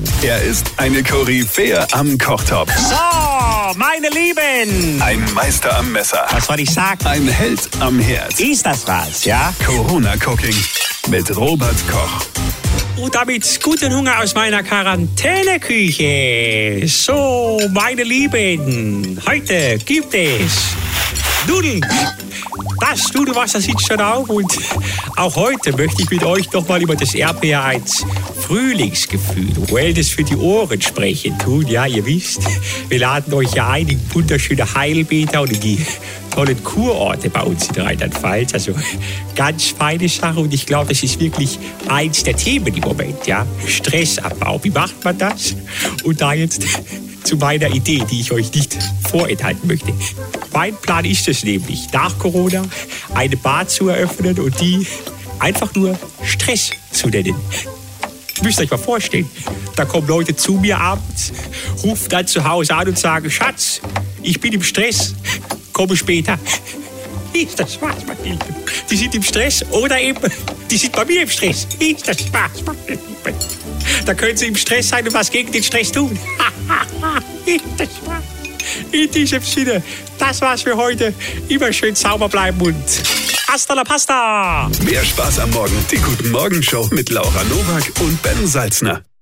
Er ist eine Koryphäe am Kochtopf. So, meine Lieben. Ein Meister am Messer. Was soll ich sagen? Ein Held am Herd. Ist das was, ja? Corona Cooking mit Robert Koch. Und damit guten Hunger aus meiner Quarantäneküche. So, meine Lieben, heute gibt es Nudeln. Das Nudelwasser sitzt schon auf und auch heute möchte ich mit euch nochmal über das RPR1 Frühlingsgefühl, Wellness für die Ohren sprechen tun. Ja, ihr wisst, wir laden euch ja ein in wunderschöne Heilbäder und in die tollen Kurorte bei uns in Rheinland-Pfalz. Also ganz feine Sache und ich glaube, das ist wirklich eins der Themen im Moment. Ja, Stressabbau. Wie macht man das? Und da jetzt zu meiner Idee, die ich euch nicht vorenthalten möchte. Mein Plan ist es nämlich, nach Corona eine Bar zu eröffnen und die einfach nur Stress zu nennen. Ihr müsst euch mal vorstellen, da kommen Leute zu mir abends, rufen dann zu Hause an und sagen, Schatz, ich bin im Stress, komme später. Ist das Spaß, meine Lieben? Die sind im Stress oder eben, die sind bei mir im Stress. Ist das Spaß, meine Lieben? Da können sie im Stress sein und was gegen den Stress tun. Ist das Spaß? In diesem Sinne, das war's für heute. Immer schön sauber bleiben und hasta la pasta! Mehr Spaß am Morgen. Die Guten Morgen Show mit Laura Nowak und Ben Salzner.